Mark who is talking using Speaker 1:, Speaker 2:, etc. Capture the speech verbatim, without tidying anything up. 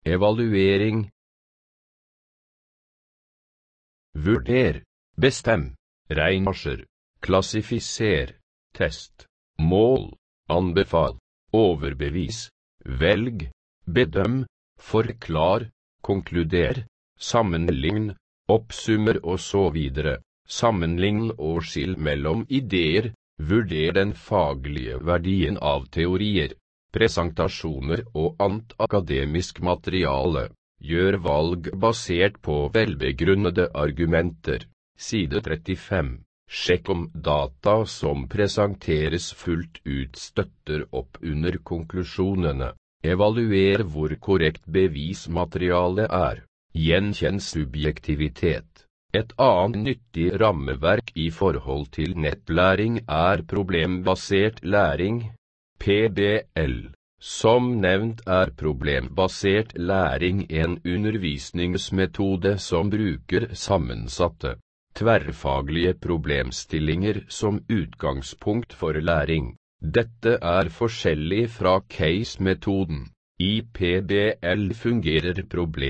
Speaker 1: evaluering, vurder, bestem, regnearser, klassifiser, test, mål, anbefal, overbevis, velg, bedøm, forklar, konkluder, sammenlign, oppsummer og så videre, sammenlign og skill mellom ideer, vurder den faglige verdien av teorier, presentasjoner og annet akademisk materiale, gjør valg basert på velbegrunnede argumenter, side trettifem. Sjekk om data som presenteres fullt ut støtter opp under konklusjonene. Evaluer hvor korrekt bevismaterialet er. Gjenkjenn subjektivitet. Et annet nyttig rammeverk i forhold til nettlæring er problembasert læring, P B L. Som nevnt er problembasert læring en undervisningsmetode som bruker sammensatte, tverrfaglige problemstillinger som utgangspunkt for læring. Dette er forskjellig fra case-metoden. I P B L fungerer problem